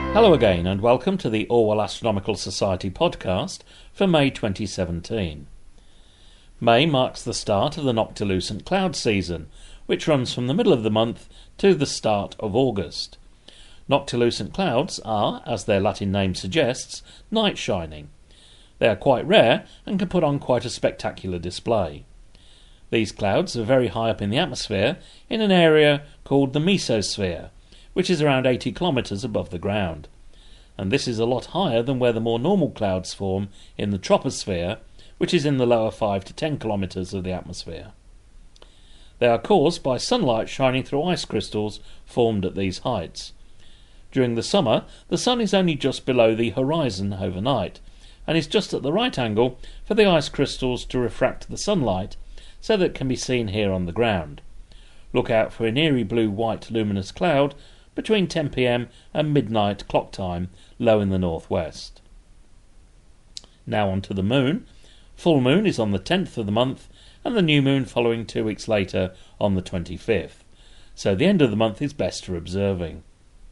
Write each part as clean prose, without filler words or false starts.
Hello again and welcome to the Orwell Astronomical Society podcast for May 2017. May marks the start of the noctilucent cloud season, which runs from the middle of the month to the start of August. Noctilucent clouds are, as their Latin name suggests, night shining. They are quite rare and can put on quite a spectacular display. These clouds are very high up in the atmosphere in an area called the mesosphere, which is around 80 kilometres above the ground. And this is a lot higher than where the more normal clouds form in the troposphere, which is in the lower 5 to 10 kilometres of the atmosphere. They are caused by sunlight shining through ice crystals formed at these heights. During the summer, the sun is only just below the horizon overnight, and is just at the right angle for the ice crystals to refract the sunlight, so that it can be seen here on the ground. Look out for an eerie blue-white luminous cloud between 10 p.m. and midnight clock time, low in the northwest. Now on to the moon. Full moon is on the 10th of the month, and the new moon following 2 weeks later on the 25th. So the end of the month is best for observing.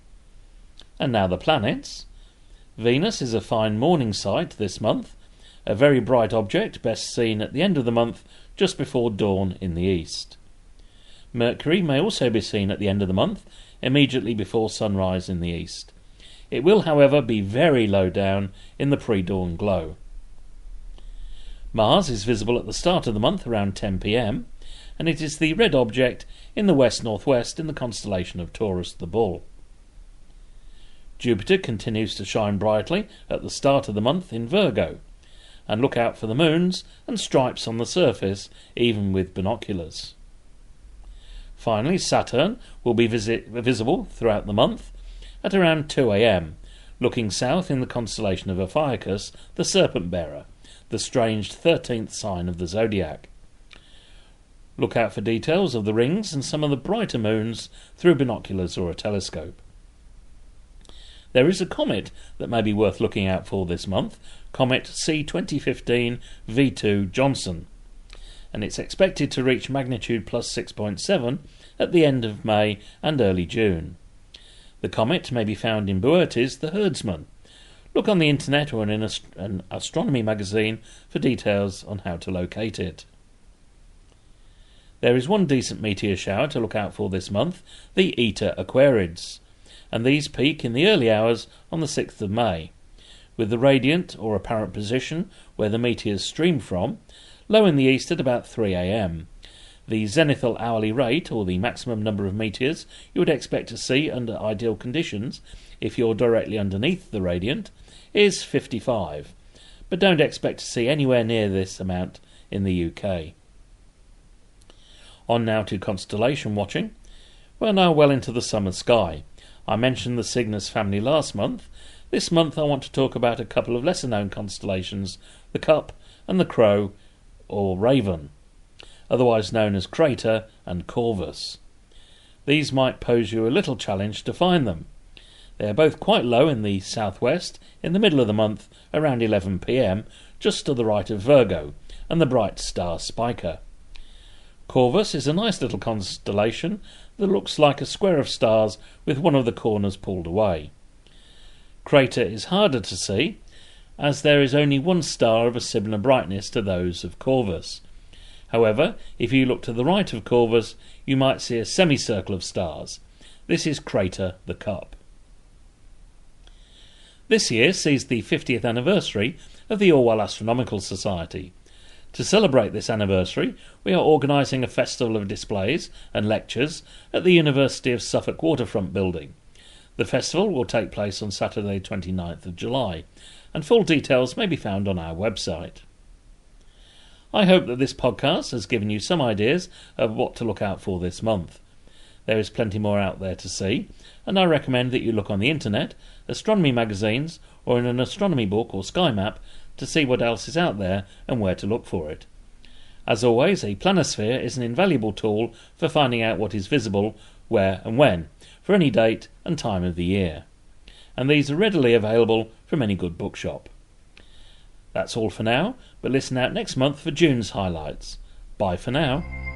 And now the planets. Venus is a fine morning sight this month, a very bright object best seen at the end of the month just before dawn in the east. Mercury may also be seen at the end of the month, immediately before sunrise in the east. It will, however, be very low down in the pre-dawn glow. Mars is visible at the start of the month around 10 p.m, and it is the red object in the west-northwest in the constellation of Taurus the Bull. Jupiter continues to shine brightly at the start of the month in Virgo, and look out for the moons and stripes on the surface, even with binoculars. Finally, Saturn will be visible throughout the month at around 2 a.m, looking south in the constellation of Ophiuchus, the Serpent Bearer, the strange 13th sign of the zodiac. Look out for details of the rings and some of the brighter moons through binoculars or a telescope. There is a comet that may be worth looking out for this month, Comet C2015 V2 Johnson, and it's expected to reach magnitude plus 6.7 at the end of May and early June. The comet may be found in Boötes, the herdsman. Look on the internet or in an astronomy magazine for details on how to locate it. There is one decent meteor shower to look out for this month, the Eta Aquarids, and these peak in the early hours on the 6th of May, with the radiant or apparent position where the meteors stream from, low in the east at about 3 a.m. The zenithal hourly rate, or the maximum number of meteors you would expect to see under ideal conditions if you're directly underneath the radiant, is 55, but don't expect to see anywhere near this amount in the UK. On now to constellation watching. We're now well into the summer sky. I mentioned the Cygnus family last month. This month I want to talk about a couple of lesser-known constellations, the Cup and the Crow, or Raven, otherwise known as Crater and Corvus. These might pose you a little challenge to find them. They are both quite low in the southwest, in the middle of the month, around 11 p.m, just to the right of Virgo, and the bright star Spica. Corvus is a nice little constellation that looks like a square of stars with one of the corners pulled away. Crater is harder to see, as there is only one star of a similar brightness to those of Corvus. However, if you look to the right of Corvus, you might see a semicircle of stars. This is Crater the Cup. This year sees the 50th anniversary of the Orwell Astronomical Society. To celebrate this anniversary, we are organising a festival of displays and lectures at the University of Suffolk Waterfront building. The festival will take place on Saturday 29th of July, and full details may be found on our website. I hope that this podcast has given you some ideas of what to look out for this month. There is plenty more out there to see, and I recommend that you look on the internet, astronomy magazines, or in an astronomy book or sky map to see what else is out there and where to look for it. As always, a planisphere is an invaluable tool for finding out what is visible, where and when, for any date and time of the year. And these are readily available from any good bookshop. That's all for now, but listen out next month for June's highlights. Bye for now.